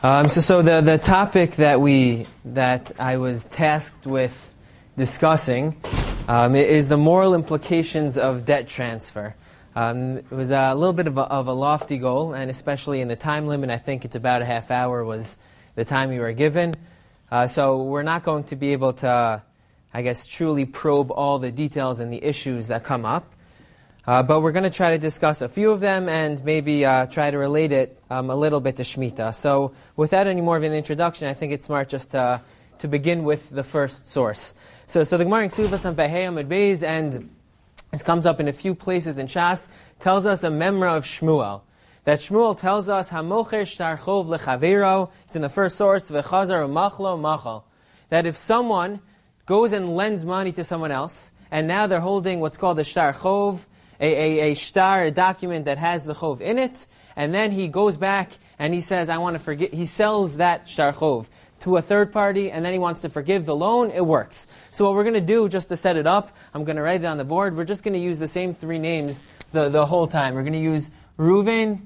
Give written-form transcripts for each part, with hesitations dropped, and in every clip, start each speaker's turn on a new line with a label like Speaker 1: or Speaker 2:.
Speaker 1: So the topic that I was tasked with discussing is the moral implications of debt transfer. It was a little bit of a lofty goal, and especially in the time limit, I think it's about a half hour was the time you were given. So we're not going to be able to, truly probe all the details and the issues that come up. But we're going to try to discuss a few of them and maybe try to relate it a little bit to Shemitah. So without any more of an introduction, I think it's smart just to begin with the first source. So the Gemara in Ksuvas on Behei Amud Beis, and this comes up in a few places in Shas, tells us a memra of Shmuel. That Shmuel tells us, Hamocher shtar chov lechavero, it's in the first source, V'chazar umachlo machal. That if someone goes and lends money to someone else, and now they're holding what's called a shtar chov, a shtar, a document that has the chov in it, and then he goes back and he says, I want to forgive, he sells that shtar chov to a third party, and then he wants to forgive the loan, it works. So what we're going to do, just to set it up, I'm going to write it on the board, we're just going to use the same three names the whole time. We're going to use Reuven,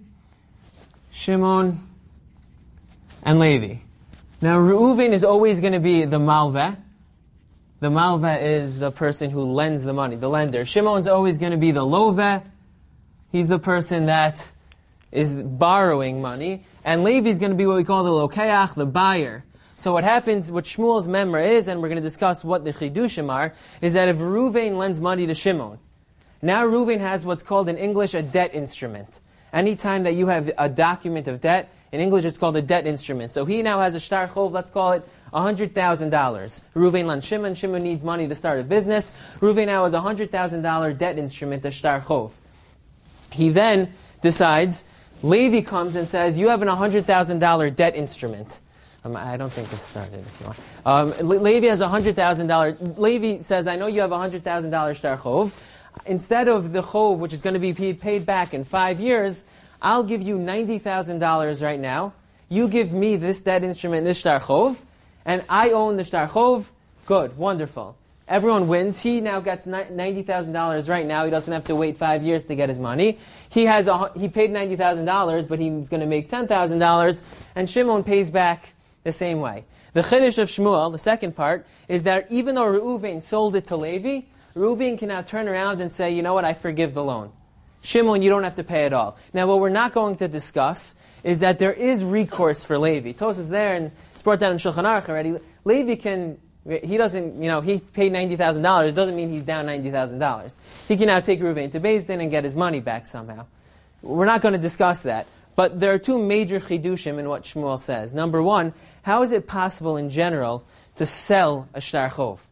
Speaker 1: Shimon, and Levi. Now Reuven is always going to be the malveh. The malveh is the person who lends the money, the lender. Shimon's always going to be the loveh. He's the person that is borrowing money. And Levi is going to be what we call the lokeach, the buyer. So what happens, what Shmuel's memra is, and we're going to discuss what the chidushim are, is that if Reuven lends money to Shimon, now Reuven has what's called in English a debt instrument. Anytime that you have a document of debt, in English it's called a debt instrument. So he now has a shtar chov, let's call it $100,000. Reuven lends Shimon. Shimon needs money to start a business. Reuven now has a $100,000 debt instrument, a shtar chov. He then decides, Levi comes and says, you have an $100,000 debt instrument. I don't think this started, if you want. Levi has $100,000. Levi says, I know you have a $100,000 shtar chov. Instead of the chov, which is going to be paid back in 5 years, I'll give you $90,000 right now. You give me this debt instrument, this shtar chov, and I own the shtar chov. Good, wonderful. Everyone wins. He now gets $90,000 right now. He doesn't have to wait 5 years to get his money. He paid $90,000, but he's going to make $10,000, and Shimon pays back the same way. The chiddush of Shmuel, the second part, is that even though Reuven sold it to Levi, Reuven can now turn around and say, you know what, I forgive the loan. Shimon, you don't have to pay at all. Now, what we're not going to discuss is that there is recourse for Levi. Tos is there, and it's brought down in Shulchan Aruch already. Levi he paid $90,000, doesn't mean he's down $90,000. He can now take Reuven to Beis Din and get his money back somehow. We're not going to discuss that. But there are two major chidushim in what Shmuel says. Number one, how is it possible in general to sell a shtar chov?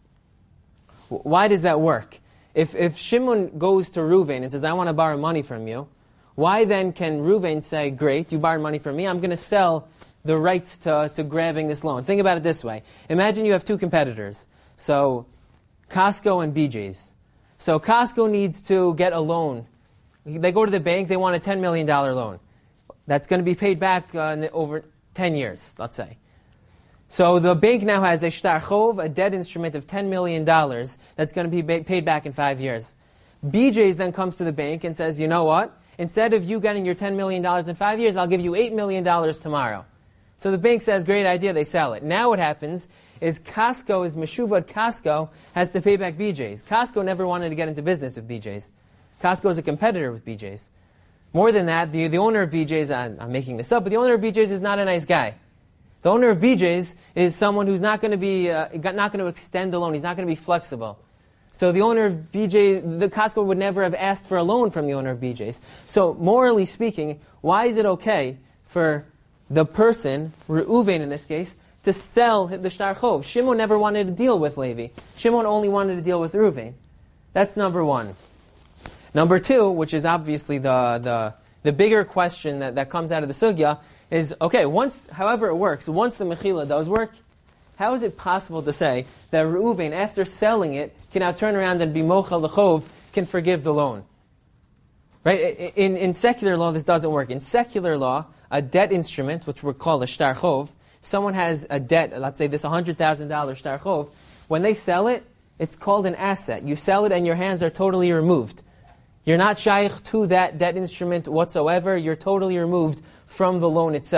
Speaker 1: Why does that work? If Shimon goes to Reuven and says, I want to borrow money from you, why then can Reuven say, great, you borrowed money from me, I'm going to sell the rights to grabbing this loan? Think about it this way. Imagine you have two competitors. So, Costco and BJ's. So Costco needs to get a loan. They go to the bank, they want a $10 million loan. That's going to be paid back over 10 years, let's say. So the bank now has a shtar chov, a debt instrument of $10 million that's going to be paid back in 5 years. BJ's then comes to the bank and says, you know what? Instead of you getting your $10 million in 5 years, I'll give you $8 million tomorrow. So the bank says, great idea, they sell it. Now what happens is Meshubad Costco has to pay back BJ's. Costco never wanted to get into business with BJ's. Costco is a competitor with BJ's. More than that, the owner of BJ's, I'm making this up, but the owner of BJ's is not a nice guy. The owner of BJ's is someone who's not going to extend the loan. He's not going to be flexible. So the owner of BJ's, the Costco would never have asked for a loan from the owner of BJ's. So morally speaking, why is it okay for the person, Reuven in this case, to sell the shtar chov? Shimon never wanted to deal with Levi. Shimon only wanted to deal with Reuven. That's number one. Number two, which is obviously the bigger question that comes out of the sugya, is, okay, however it works, once the mechila does work, how is it possible to say that Reuven, after selling it, can now turn around and be mochel the chov, can forgive the loan? Right? In secular law, this doesn't work. In secular law, a debt instrument, which we call a shtar chov, someone has a debt, let's say this $100,000 shtar chov, when they sell it, it's called an asset. You sell it and your hands are totally removed. You're not shaykh to that debt instrument whatsoever. You're totally removed from the loan itself.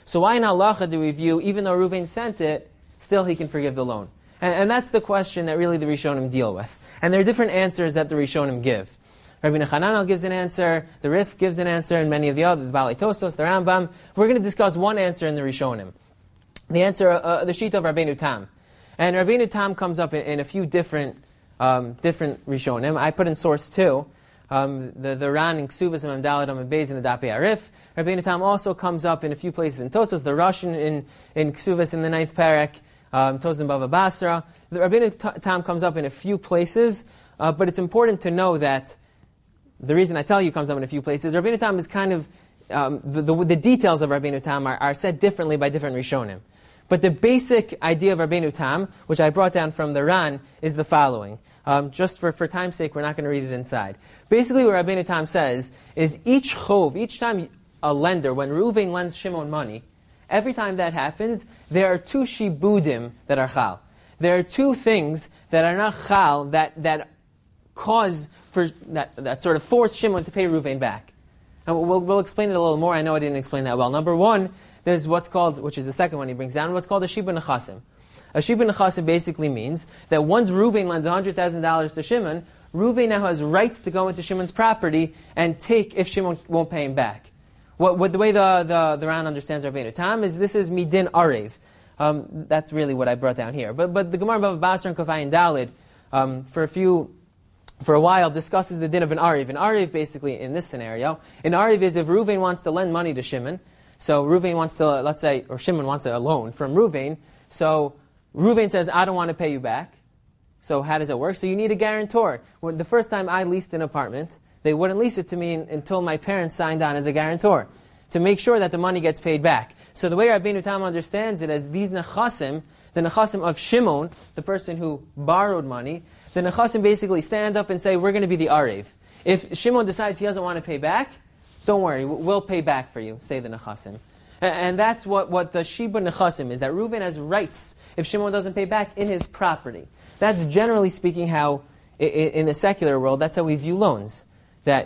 Speaker 1: So why in halacha do we view, even though Reuven sent it, still he can forgive the loan? And that's the question that really the Rishonim deal with. And there are different answers that the Rishonim give. Rabbi Hananel gives an answer, the Rif gives an answer, and many of the others, the Balei Tosfos, the Rambam. We're going to discuss one answer in the Rishonim. The answer, the Shita of Rabbeinu Tam. And Rabbeinu Tam comes up in a few different Rishonim. I put in source 2, the Ran in Ksuvas and Mamdalit and Beis in the Dapei Arif. Rabbeinu Tam also comes up in a few places in Tosfos, the Russian in Ksuvas in the 9th Parak, Tosfos in Bava Basra. The Rabbeinu Tam comes up in a few places, but it's important to know that the reason I tell you comes up in a few places, Rabbeinu Tam is kind of, the details of Rabbeinu Tam are said differently by different Rishonim. But the basic idea of Rabbeinu Tam, which I brought down from the Ran, is the following. Just for time's sake, we're not going to read it inside. Basically what Rabbeinu Tam says is each time a lender, when Reuven lends Shimon money, every time that happens, there are 2 shibudim that are chal. There are 2 things that are not chal that cause that sort of force Shimon to pay Reuven back. And we'll explain it a little more. I know I didn't explain that well. Number 1, there's what's called, which is the second one he brings down, what's called a shiba nechasim. A shiba nechasim basically means that once Reuven lends $100,000 to Shimon, Reuven now has rights to go into Shimon's property and take if Shimon won't pay him back. The way the Ran understands Rabbeinu Tam is this is midin arev. That's really what I brought down here. But the Gemara Bava Basra and Kafai and Dalid for a while discusses the din of an arev. An arev basically in this scenario, an arev is if Reuven wants to lend money to Shimon, so Reuven wants to, let's say, or Shimon wants a loan from Reuven, so Reuven says, I don't want to pay you back. So how does it work? So you need a guarantor. The first time I leased an apartment, they wouldn't lease it to me until my parents signed on as a guarantor to make sure that the money gets paid back. So the way Rabbeinu Tam understands it as these nechasim, the nechasim of Shimon, the person who borrowed money, the nechasim basically stand up and say, we're going to be the arev. If Shimon decides he doesn't want to pay back, don't worry, we'll pay back for you, say the nechasim. And that's what the shiba nechasim is, that Reuven has rights if Shimon doesn't pay back in his property. That's generally speaking how, in the secular world, that's how we view loans. That,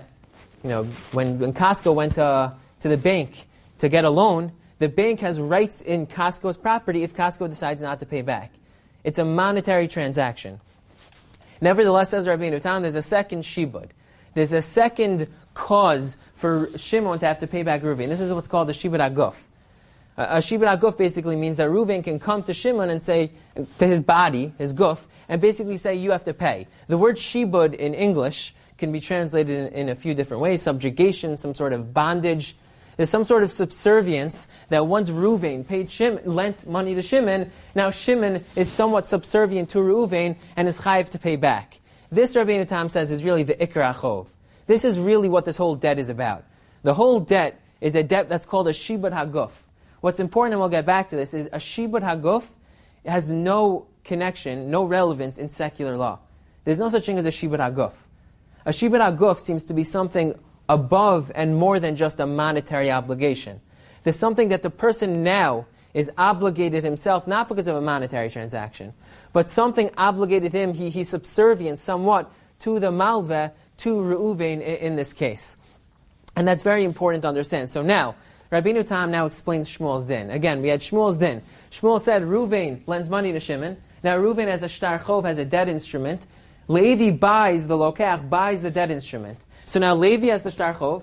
Speaker 1: when Costco went to the bank to get a loan, the bank has rights in Costco's property if Costco decides not to pay back. It's a monetary transaction. Nevertheless, says Rabbeinu Tam, there's a second shibud. There's a second cause for Shimon to have to pay back Reuven. This is what's called a shibud aguf. A shibud aguf basically means that Reuven can come to Shimon and say, to his body, his guf, and basically say, you have to pay. The word shibud in English can be translated in a few different ways. Subjugation, some sort of bondage. There's some sort of subservience that once Reuven lent money to Shimon, now Shimon is somewhat subservient to Reuven and is chayiv to pay back. This, Rabbeinu Tam says, is really the ikar achov. This is really what this whole debt is about. The whole debt is a debt that's called a shibud haguf. What's important, and we'll get back to this, is a shibud haguf has no connection, no relevance in secular law. There's no such thing as a shibud haguf. A shibud haguf seems to be something above and more than just a monetary obligation. There's something that the person now is obligated himself, not because of a monetary transaction, but something obligated him, he's subservient somewhat to the malveh, to Reuven in this case. And that's very important to understand. So now, Rabbeinu Tam now explains Shmuel's din. Again, we had Shmuel's din. Shmuel said Reuven lends money to Shimon. Now Reuven as a shtar chov has a debt instrument. Levi buys the debt instrument. So now Levi has the shtar chov.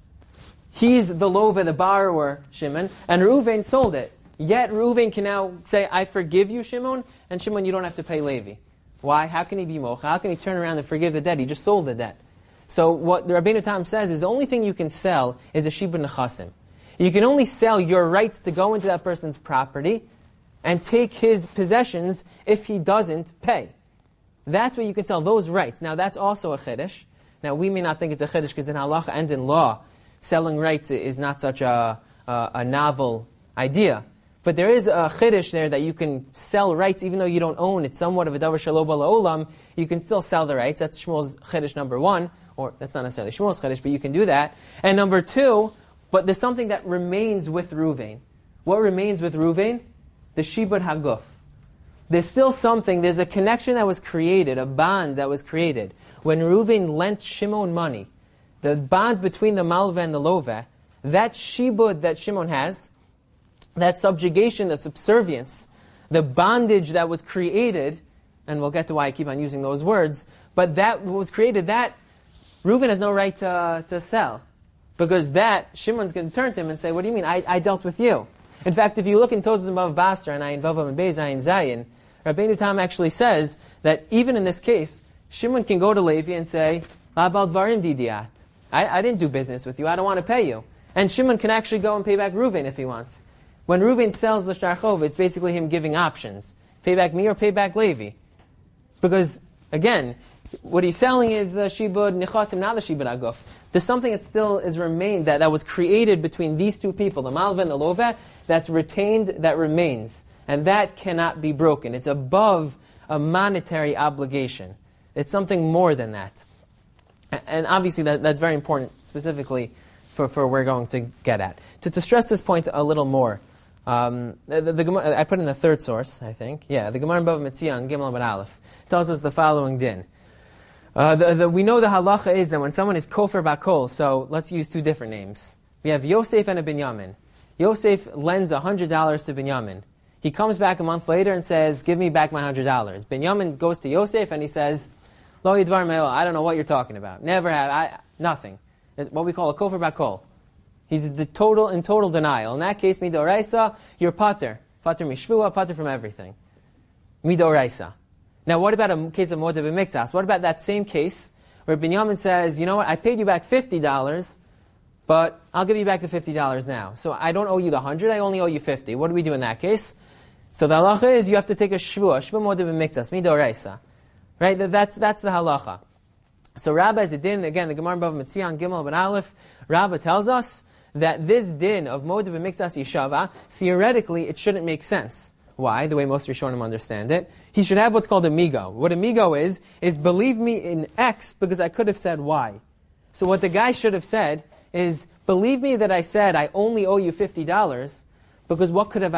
Speaker 1: He's the lova, the borrower, Shimon, and Reuven sold it. Yet Reuven can now say, I forgive you, Shimon, and Shimon, you don't have to pay Levi. Why? How can he be mocha? How can he turn around and forgive the debt? He just sold the debt. So what the Rabbeinu Tam says is the only thing you can sell is a shibud nechasim. You can only sell your rights to go into that person's property and take his possessions if he doesn't pay. That's where you can sell those rights. Now that's also a chiddush. Now we may not think it's a chiddush because in halacha and in law, selling rights is not such a novel idea. But there is a chiddush there that you can sell rights even though you don't own it. Somewhat of a davar shelo ba la'olam, you can still sell the rights. That's Shmuel's chiddush number 1. Or that's not necessarily Shmuel's chiddush, but you can do that. And number 2, but there's something that remains with Reuven. What remains with Reuven? The shibud haguf. There's still something, there's a connection that was created, a bond that was created. When Reuven lent Shimon money, the bond between the malveh and the loveh, that shibud that Shimon has, that subjugation, the subservience, the bondage that was created, and we'll get to why I keep on using those words, but that was created, that Reuven has no right to sell. Because that, Shimon's going to turn to him and say, what do you mean? I dealt with you. In fact, if you look in Tosas and Bava Basra and Ayin Vavam and Beis Ayin Zayin, Rabbeinu Tam actually says that even in this case, Shimon can go to Levi and say, Labal Dvarim Didiat. I didn't do business with you. I don't want to pay you. And Shimon can actually go and pay back Reuven if he wants. When Reuven sells the Shtar Chov, it's basically him giving options. Pay back me or pay back Levi. Because, again, what he's selling is the Shibud Nechasim, not the Shibud Aguf. There's something that still is remained, that was created between these two people, the Malva and the Lova, that's retained, that remains. And that cannot be broken. It's above a monetary obligation. It's something more than that. And obviously that's very important, specifically for we're going to get at. To stress this point a little more, the Gemara, I put in the third source, I think. Yeah, the Gemara in Bava Metzia on Gimel Amud Aleph tells us the following din. We know the halacha is that when someone is kofer bakol, so let's use two different names. We have Yosef and a Binyamin. Yosef lends $100 to Binyamin. He comes back a month later and says, give me back my $100. Binyamin goes to Yosef and he says, Lo yidvar me'ol, I don't know what you're talking about. Never have, nothing. It's what we call a kofer bakol. He's in total denial. In that case, midoraisa, you're pater. Pater mishvua, pater from everything. Midoraisa. Now, what about a case of Modeh B'Miktsas? What about that same case where Binyamin says, you know what, I paid you back $50, but I'll give you back the $50 now. So I don't owe you the 100, I only owe you 50. What do we do in that case? So the halacha is you have to take a shvua Modeh B'Miktsas, midoraisa. Right? That's the halacha. So Rabbi Zedin, again, the Gemara in Bava Metzia on Gimel Amud Aleph, Rabbi tells us that this din of Modeh B'Miktsas Yishava, theoretically, it shouldn't make sense. Why? The way most Rishonim understand it. He should have what's called a migo. What a migo is believe me in X because I could have said Y. So what the guy should have said is, believe me that I said I only owe you $50 because what could have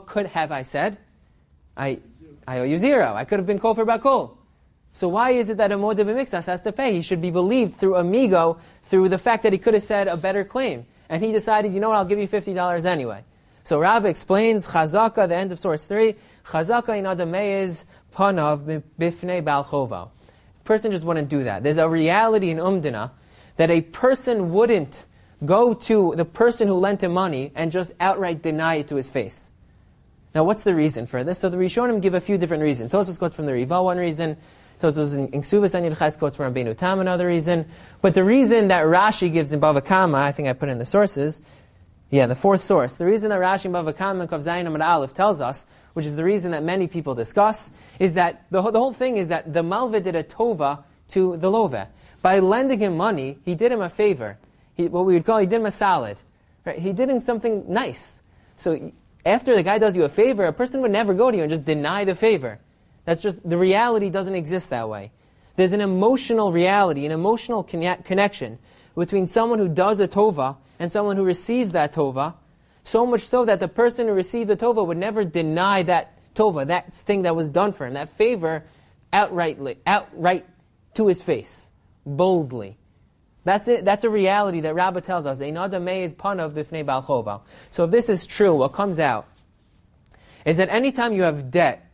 Speaker 1: I said? I owe you $0. I could have been kofer bakol. So why is it that a Modeh B'Miktsas has to pay? He should be believed through a migo, through the fact that he could have said a better claim. And he decided, you know what, I'll give you $50 anyway. So Rav explains, Chazaka, the end of source 3, Chazaka in Adameiz Panav Bifnei Bal Chovo. A person just wouldn't do that. There's a reality in Umdina that a person wouldn't go to the person who lent him money and just outright deny it to his face. Now what's the reason for this? So the Rishonim give a few different reasons. Tosfos quotes from the Riva one reason, Tosfos in Ksuvas and Yirchais quotes from Rabbeinu Tam another reason. But the reason that Rashi gives in Bava Kama, I think I put in the sources, the fourth sourse. The reason that Rashi in Bava Kama and Kav Zayin Amud Aleph tells us, which is the reason that many people discuss, is that the whole thing is that the Malva did a tova to the Love. By lending him money, he did him a favor. What we would call, he did him a salad. Right? He did him something nice. So after the guy does you a favor, a person would never go to you and just deny the favor. That's just, the reality doesn't exist that way. There's an emotional reality, an emotional connection between someone who does a tova and someone who receives that tova, so much so that the person who received the tova would never deny that tova, that thing that was done for him, that favor, outright to his face, boldly. That's it. That's a reality that Rabbah tells us. Ein adam meiz panav b'fnei bal chova. So if this is true, what comes out is that anytime you have debt,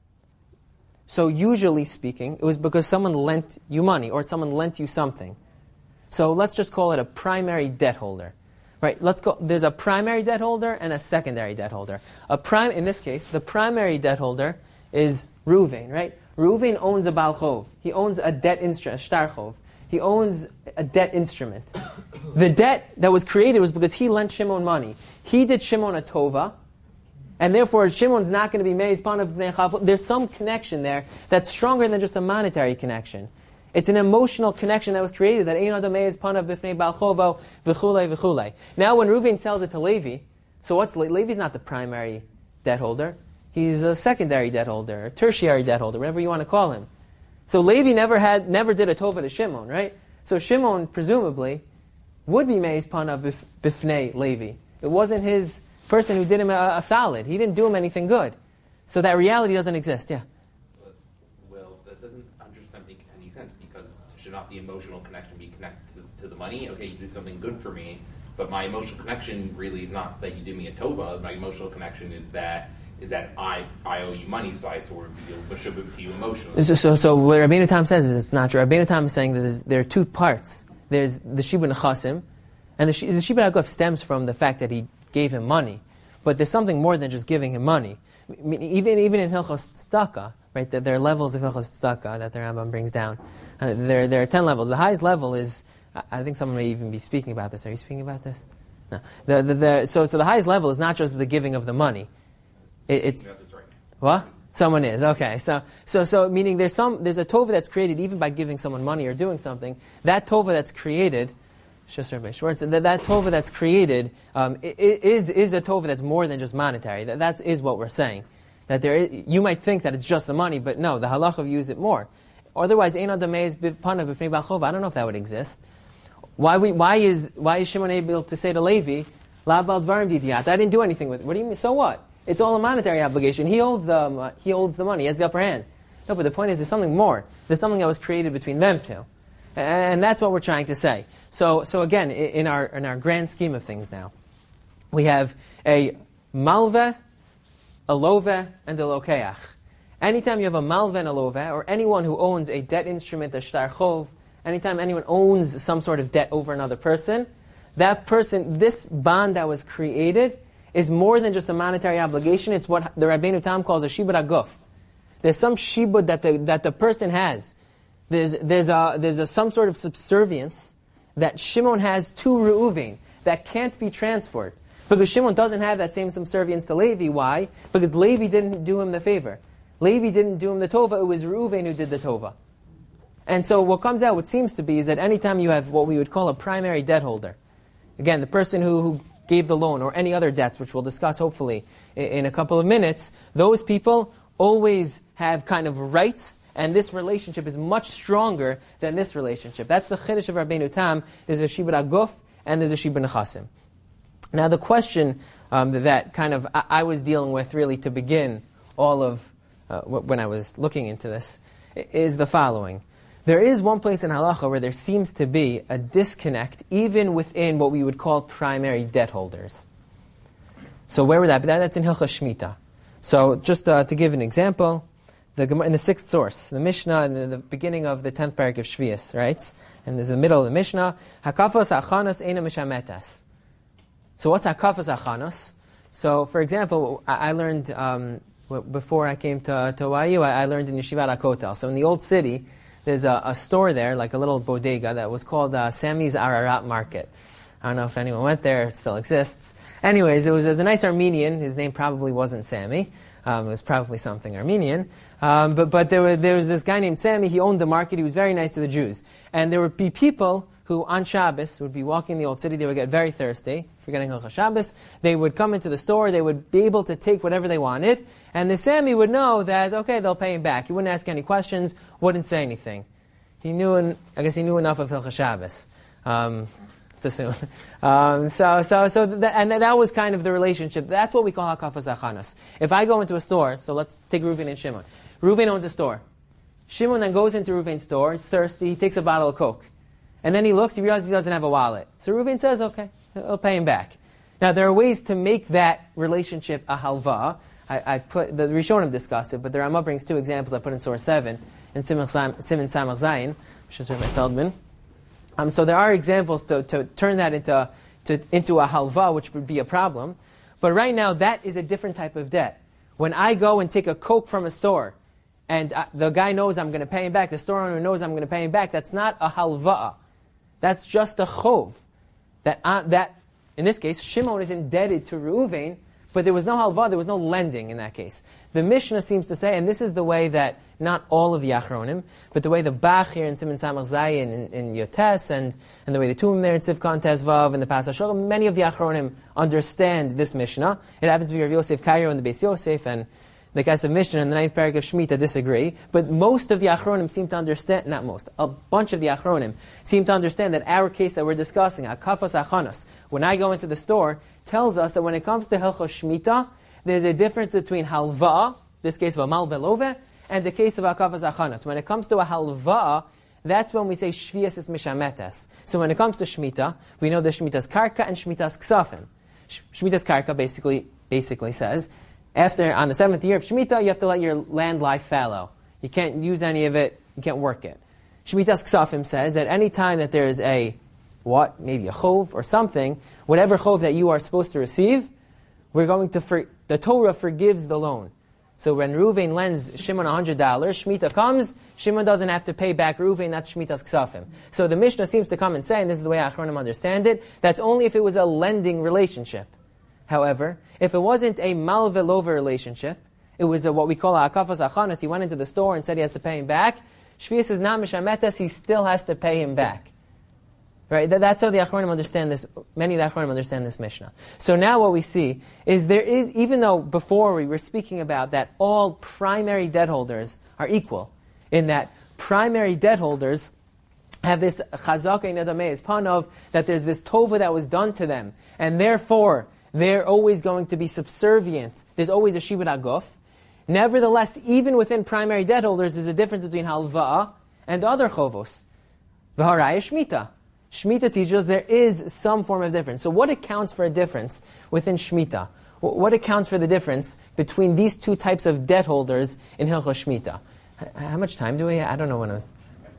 Speaker 1: so usually speaking, it was because someone lent you money or someone lent you something. So let's just call it a primary debt holder. Right? There's a primary debt holder and a secondary debt holder. In this case, the primary debt holder is Reuven, right? Reuven owns a bal chov. He owns a debt instrument, a shtar chov. He owns a debt instrument. The debt that was created was because he lent Shimon money. He did Shimon a tova, and therefore Shimon's not going to be meiz panav b'nei chava. There's some connection there that's stronger than just a monetary connection. It's an emotional connection that was created, that ein adam meiz panav b'fnei bal chovo v'chulei v'chulei. Now when Reuven sells it to Levi, so what's Levi's not the primary debt holder. He's a secondary debt holder, a tertiary debt holder, whatever you want to call him. So Levi never did a tova to Shimon, right? So Shimon, presumably, would be meiz panav b'fnei Levi. It wasn't his person who did him a solid. He didn't do him anything good. So that reality doesn't exist, yeah.
Speaker 2: Well, that doesn't make any sense, because should not the emotional connection be connected to the money? Okay, you did something good for me, but my emotional connection really is not that you did me a tova. My emotional connection is that I owe you money, so I sort of feel b'shuvah to you emotionally.
Speaker 1: So what Rabbeinu Tam says is it's not true. Rabbeinu Tam is saying that there are two parts. There's the Shibud Nechasim, and the Shibud HaGuf stems from the fact that he gave him money. But there's something more than just giving him money. I mean, even in Hilchos Tzedakah, right? That there are levels of Hilchos Tzedakah that the Rambam brings down. There are 10 levels. The highest level is, I think someone may even be speaking about this. Are you speaking about this? No. So the highest level is not just the giving of the money. It's
Speaker 2: Right now.
Speaker 1: what? Someone is, okay. So meaning there's a tova that's created even by giving someone money or doing something. That tova that's created, that tova that's created is a tova that's more than just monetary. That is what we're saying. That you might think that it's just the money, but no, the halacha views it more. Otherwise, ein adam me'ez b'panav b'fnei ba'al chova. I don't know if that would exist. Why is Shimon able to say to Levi, La bal dvarim didiyat? I didn't do anything with it. What do you mean? So what? It's all a monetary obligation. He holds the money. He has the upper hand. No, but the point is, there's something more. There's something that was created between them two, and that's what we're trying to say. So again, in our grand scheme of things, now we have a malveh, a loveh, and a lokeach. Anytime you have a malveh and a loveh, or anyone who owns a debt instrument, a shtar chov, anytime anyone owns some sort of debt over another person, that person, this bond that was created, is more than just a monetary obligation. It's what the Rabbeinu Tam calls a shibud haguf. There's some shibud that the person has. There's some sort of subservience that Shimon has to Reuven that can't be transferred. Because Shimon doesn't have that same subservience to Levi. Why? Because Levi didn't do him the favor. Levi didn't do him the tova. It was Reuven who did the tova. And so what comes out, what seems to be, is that anytime you have what we would call a primary debt holder, again, the person who gave the loan, or any other debts, which we'll discuss hopefully in a couple of minutes, those people always have kind of rights, and this relationship is much stronger than this relationship. That's the chiddush of Rabbeinu Tam. There's a shibud haguf, and there's a shibud nechasim. Now the question that kind of I was dealing with really to begin all of, when I was looking into this, is the following. There is one place in halacha where there seems to be a disconnect even within what we would call primary debt holders. So where would that be? That's in Hilchos Shmita. So just to give an example, in the sixth source, the Mishnah in the beginning of the 10th parak of Shvius, writes, and there's the middle of the Mishnah, Hakafos achanos eina mishametas. So what's Hakafos achanos? So for example, I learned, before I came to YU, I learned in Yeshivat HaKotel. So in the old city, there's a store there, like a little bodega, that was called Sammy's Ararat Market. I don't know if anyone went there, it still exists. Anyways, it was a nice Armenian. His name probably wasn't Sammy. It was probably something Armenian. But there was this guy named Sammy. He owned the market. He was very nice to the Jews. And there would be people who, on Shabbos, would be walking the old city. They would get very thirsty, forgetting Hilchos Shabbos. They would come into the store. They would be able to take whatever they wanted. And the Sammy would know that, okay, they'll pay him back. He wouldn't ask any questions, wouldn't say anything. I guess he knew enough of Hilchos Shabbos. To assume. That was kind of the relationship. That's what we call Hakafos achanos. If I go into a store, so let's take Reuven and Shimon. Reuven owns a store. Shimon then goes into Reuven's store, he's thirsty, he takes a bottle of Coke. And then he looks, he realizes he doesn't have a wallet. So Reuven says, okay, I'll pay him back. Now there are ways to make that relationship a halva. I put, the Rishonim discuss it, but the Rama brings two examples I put in source 7, in Siman Samach Zayin, which is Rabbi Feldman. So there are examples to turn that into a halva, which would be a problem. But right now, that is a different type of debt. When I go and take a Coke from a store, and the guy knows I'm going to pay him back, the store owner knows I'm going to pay him back, that's not a halva. That's just a chov. That in this case, Shimon is indebted to Reuven, but there was no halva, there was no lending in that case. The Mishnah seems to say, and this is the way that, not all of the Achronim, but the way the Bach here in Siman Samach Zayin in Yotes, and the way the Tumim there in Tzivkon Tezvav and the Pas HaSholem, many of the Achronim understand this Mishnah. It happens to be Rav Yosef Kairo and the Beis Yosef, and the guys of Mishnah in the 9th parak of Shemitah disagree, but most of the Achronim seem to understand, not most, a bunch of the Achronim seem to understand that our case that we're discussing, Hakafos achanos, when I go into the store, tells us that when it comes to Hilchos Shemitah, there's a difference between halva, this case of a malveh loveh, and the case of Hakafos achanos. When it comes to a halva, that's when we say Shvias is Mishametes. So when it comes to Shemitah, we know there's Shmitas Karka and Shmitas Ksafim. Shmitas Karka basically says, after, on the 7th year of Shemitah, you have to let your land lie fallow. You can't use any of it, you can't work it. Shmitas Ksafim says that any time that there is maybe a chov or something, whatever chov that you are supposed to receive, the Torah forgives the loan. So when Reuven lends Shimon $100, Shemitah comes, Shimon doesn't have to pay back Reuven, that's Shmitas Ksafim. So the Mishnah seems to come and say, and this is the way Achronim understand it, that's only if it was a lending relationship. However, if it wasn't a malve-love relationship, it was what we call a akafas achanas, he went into the store and said he has to pay him back, Shvius is not mishametes, he still has to pay him back. Right? That's how the Achronim understand this. Many of the Achronim understand this Mishnah. So now what we see is even though before we were speaking about that all primary debt holders are equal, in that primary debt holders have this chazaka in adamei panov, that there's this tova that was done to them, and therefore they're always going to be subservient. There's always a shibud aguf. Nevertheless, even within primary debt holders, there's a difference between halva'a and other chovos. V'haraya shmita. Shemitah teaches there is some form of difference. So what accounts for a difference within Shemitah? What accounts for the difference between these two types of debt holders in Hilchos Shemitah? How much time do we have? I don't know when it was.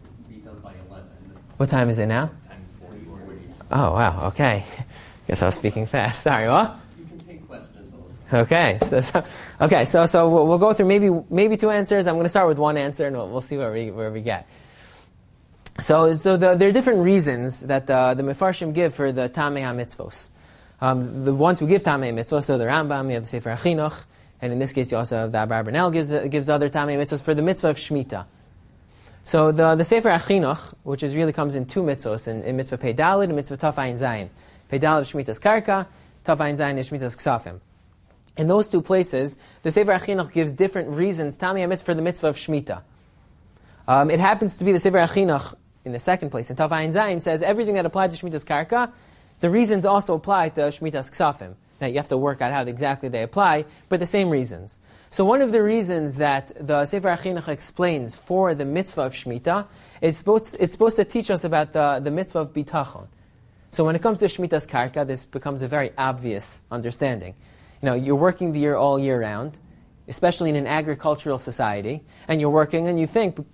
Speaker 1: What time is it now?
Speaker 2: 10:40.
Speaker 1: Oh, wow, okay. Guess I was speaking fast. Sorry, what?
Speaker 3: You can take questions also.
Speaker 1: Okay, so we'll go through maybe two answers. I'm going to start with one answer, and we'll see where we get. So there are different reasons that the Mefarshim give for the Tamei HaMitzvos. The ones who give Tamei HaMitzvos, so the Rambam, you have the Sefer HaChinuch, and in this case you also have the Abar Bernel gives other Tamei HaMitzvos for the mitzvah of Shemitah. So the Sefer HaChinuch, which really comes in two mitzvos, in mitzvah Pei Daled and mitzvah Taf Ayin Zayin. Pei Daled is Shmitas Karka, Taf Ayin Zayin is Shmitas Ksafim. In those two places, the Sefer HaChinuch gives different reasons, Tamei HaMitzvah for the mitzvah of Shemitah. It happens to be the Sefer HaChinuch in the second place, in Taf Ayin Zayin, says everything that applied to Shmitas Karka, the reasons also apply to Shmitas Ksafim. Now you have to work out how exactly they apply, but the same reasons. So one of the reasons that the Sefer HaChinuch explains for the mitzvah of Shemitah is it's supposed to teach us about the mitzvah of bitachon. So when it comes to Shmitas Karka, this becomes a very obvious understanding. You're working the year all year round, especially in an agricultural society, and you're working and you think,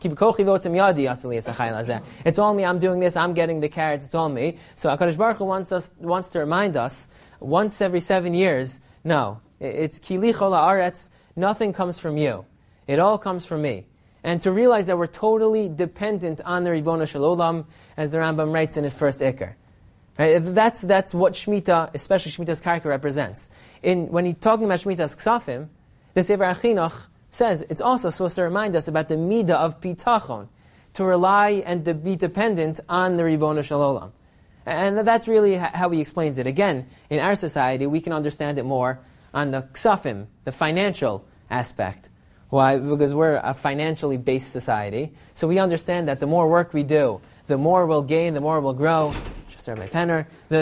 Speaker 1: it's all me, I'm doing this, I'm getting the carrots, it's all me. So HaKadosh Baruch Hu wants to remind us, once every 7 years, no, it's Kili Chol Haaretz, nothing comes from you. It all comes from me. And to realize that we're totally dependent on the Ribono Shel Olam, as the Rambam writes in his first Iker. Right? That's what Shemitah, especially Shemitah's Karka, represents. When he's talking about Shemitah's Ksafim, the Sefer HaChinuch says it's also supposed to remind us about the midah of pitachon, to rely and to be dependent on the Ribono Shel Olam. And that's really how he explains it. Again, in our society, we can understand it more on the ksafim, the financial aspect. Why? Because we're a financially based society. So we understand that the more work we do, the more we'll gain, the more we'll grow. Just serve my penner.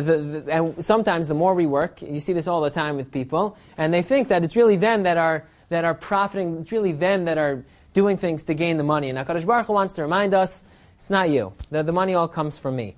Speaker 1: And sometimes the more we work, you see this all the time with people, and they think that it's really them that are profiting, it's really them that are doing things to gain the money. And HaKadosh Baruch Hu wants to remind us, it's not you. The money all comes from me.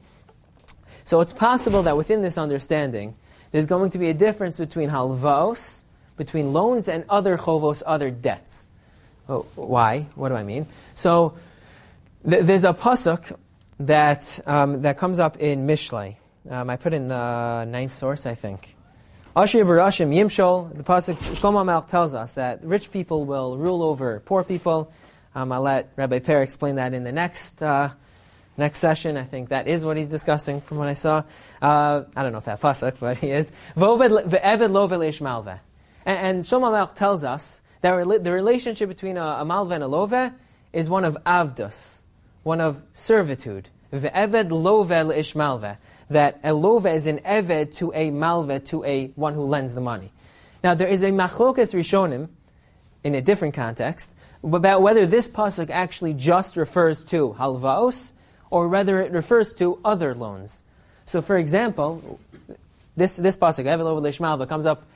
Speaker 1: So it's possible that within this understanding, there's going to be a difference between halvaos, between loans, and other chovos, other debts. Oh, why? What do I mean? So there's a pasuk that comes up in Mishlei. I put in the 9th source, I think. Ashir Barashim Yimshol, the pasuk Shlomo Melech tells us that rich people will rule over poor people. I'll let Rabbi Per explain that in the next session. I think that is what he's discussing from what I saw. I don't know if that pasuk, but he is. Ve'eved lo ve'leish malveh. And Shlomo Melech tells us that the relationship between a malveh and a loveh is one of avdus, one of servitude. Ve'eved lo ve'leish malveh. That a loveh is an eved to a malveh, to a one who lends the money. Now there is a machlokas rishonim, in a different context, about whether this pasuk actually just refers to halvaos, or whether it refers to other loans. So for example, this pasuk, Eved lo ve'leish malveh, comes up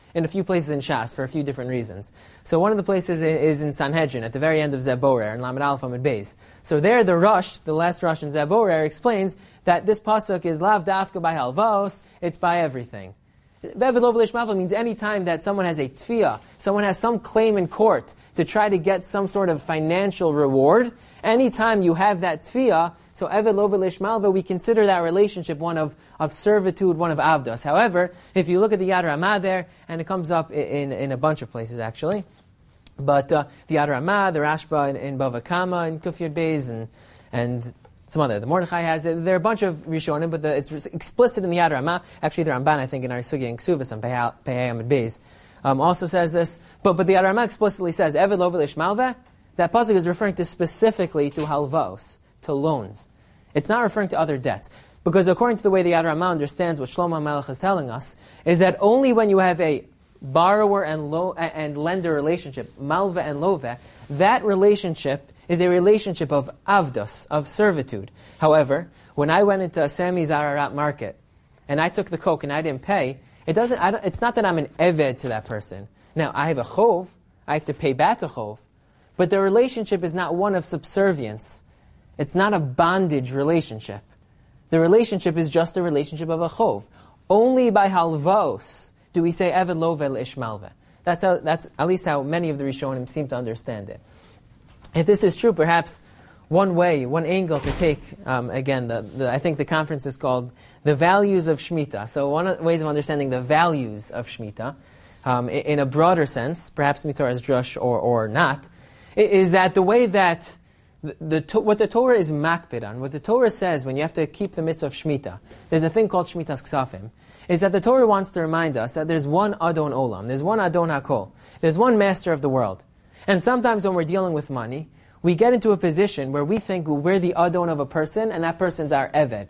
Speaker 1: in a few places in Shas for a few different reasons. So one of the places is in Sanhedrin, at the very end of Zeh Borer, in Lamed Aleph Amud Beis. So there the Rosh, the last Rosh in Zeh Borer, explains that this pasuk is lav dafka by halvos, it's by everything. Ve'evid lo v'lish malva means any time that someone has a tfiyah, someone has some claim in court to try to get some sort of financial reward, anytime you have that tfiyah, so Eved Lo V'Lish Malva, we consider that relationship one of servitude, one of avdos. However, if you look at the Yad Ramah there, and it comes up in a bunch of places actually, but the Yad Ramah, the Rashba in Bava Kama, in Kuf Yud Beis, and some other, the Mordechai has it. There are a bunch of Rishonim, but it's explicit in the Yad Ramah. Actually, the Ramban, I think, in our Sugya and Ksuvas on Pehei Amud Beis, also says this. But the Yad Ramah explicitly says, Eved Lo V'Lish Malva, that pasuk is referring to specifically to halvos, to loans. It's not referring to other debts. Because according to the way the Yad Ramah understands what Shlomo Melech is telling us, is that only when you have a borrower and lender relationship, malva and love, that relationship is a relationship of avdos, of servitude. However, when I went into a Sami Zararat market, and I took the coke and I didn't pay, it's not that I'm an eved to that person. Now, I have a chov, I have to pay back a chov, but the relationship is not one of subservience. It's not a bondage relationship. The relationship is just a relationship of a chov. Only by halvos do we say Eved Lo V'Lish Malva. That's at least how many of the Rishonim seem to understand it. If this is true, perhaps one angle to take, again, I think the conference is called The Values of Shemitah. So one of the ways of understanding the values of Shemitah, in a broader sense, perhaps Mitorah's drush or not, is that the way that what the Torah is makpid on, what the Torah says when you have to keep the mitzvah of Shemitah, there's a thing called Shemitah's Ksafim, is that the Torah wants to remind us that there's one Adon Olam, there's one Adon HaKol, there's one master of the world. And sometimes when we're dealing with money, we get into a position where we think we're the Adon of a person and that person's our Eved.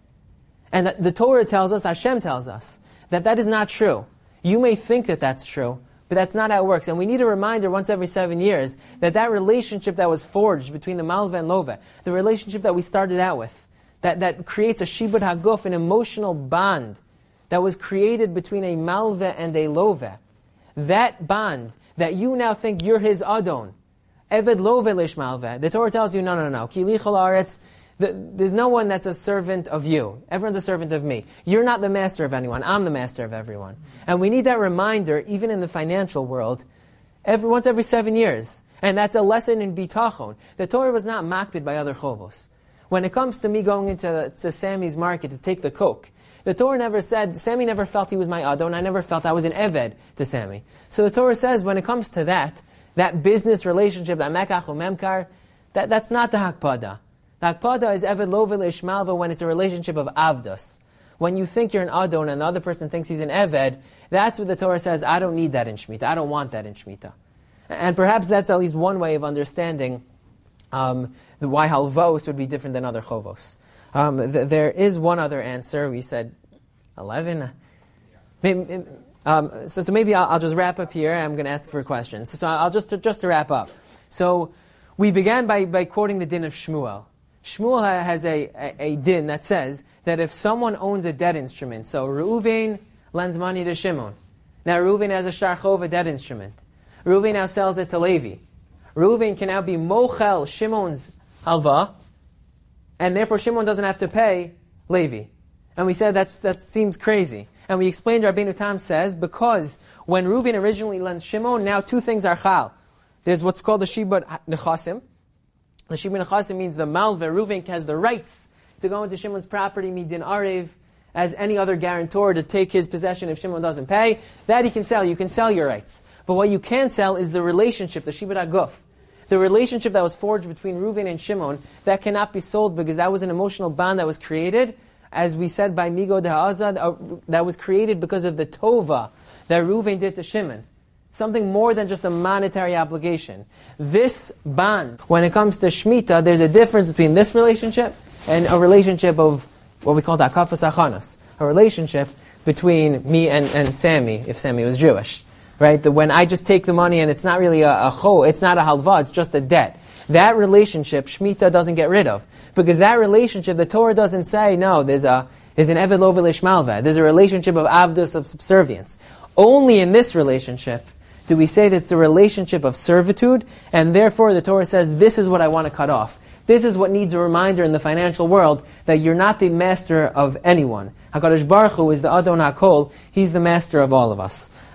Speaker 1: And the Torah tells us, Hashem tells us, that is not true. You may think that that's true, but that's not how it works. And we need a reminder once every 7 years that relationship that was forged between the Malva and Lova, the relationship that we started out with, that creates a Shibud HaGuf, an emotional bond that was created between a Malva and a Lova. That bond, that you now think you're his Adon, Eved Lo V'Lish Malva, the Torah tells you, no. Ki li chol haaretz, there's no one that's a servant of you. Everyone's a servant of me. You're not the master of anyone. I'm the master of everyone. And we need that reminder, even in the financial world, once every 7 years. And that's a lesson in bitachon. The Torah was not makpid by other chovos. When it comes to me going into Sammy's market to take the coke, the Torah never said, Sammy never felt he was my Adon, I never felt I was an Eved to Sammy. So the Torah says, when it comes to that business relationship, that mekach memkar, that's not the hakpada. The hakpada is Eved Lo V'Lish Malva when it's a relationship of avdos. When you think you're an Adon and the other person thinks he's an Eved, that's what the Torah says, I don't need that in Shemitah. I don't want that in Shemitah. And perhaps that's at least one way of understanding why halvos would be different than other chovos. There is one other answer. We said 11. So maybe I'll just wrap up here. I'm going to ask for questions. So I'll just to wrap up. So we began by quoting the din of Shmuel. Shmuel has a din that says that if someone owns a debt instrument, so Reuven lends money to Shimon. Now Reuven has a shtar chov, a debt instrument. Reuven now sells it to Levi. Reuven can now be mochel Shimon's halva, and therefore Shimon doesn't have to pay Levi. And we said that seems crazy. And we explained, Rabbeinu Tam says, because when Reuven originally lends Shimon, now two things are chal. There's what's called the Shibud Nechasim. The Shibud Nechasim means the Malva, Reuven has the rights to go into Shimon's property, midin arev, as any other guarantor to take his possession if Shimon doesn't pay. That he can sell. You can sell your rights. But what you can't sell is the relationship, the Shibud HaGuf. The relationship that was forged between Reuven and Shimon, that cannot be sold because that was an emotional bond that was created, as we said by Migo de Ha'azad, that was created because of the Tova that Reuven did to Shimon. Something more than just a monetary obligation. This bond, when it comes to Shemitah, there's a difference between this relationship and a relationship of what we call Takafas Achanos, a relationship between me and Sammy, if Sammy was Jewish. Right? When I just take the money and it's not really a cho, it's not a halva, it's just a debt. That relationship, Shemitah doesn't get rid of. Because that relationship, the Torah doesn't say, no, there's an Eved Lo V'Lish Malva. There's a relationship of avdus, of subservience. only in this relationship do we say that it's a relationship of servitude, and therefore the Torah says, this is what I want to cut off. This is what needs a reminder in the financial world, that you're not the master of anyone. HaKadosh Baruch Hu is the Adon HaKol. He's the master of all of us.